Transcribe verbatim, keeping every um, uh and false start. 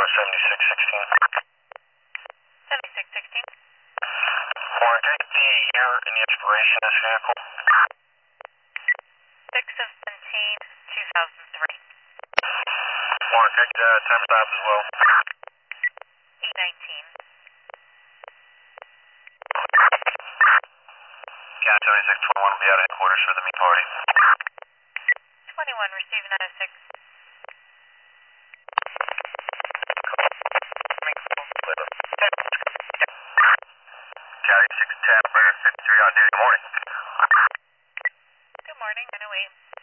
seventy-six sixteen. seventy-six sixteen. Warren, can I get the year and the expiration of this vehicle? six of seventeen, two thousand three. Warren, can I get uh, time stop as well? eight nineteen. Cat seventy-six twenty-one will be out of headquarters for the meet party. twenty-one, receiving nine oh six. Cat eighty-six ten, fifty-three on duty. Good morning. Good morning, nine oh eight.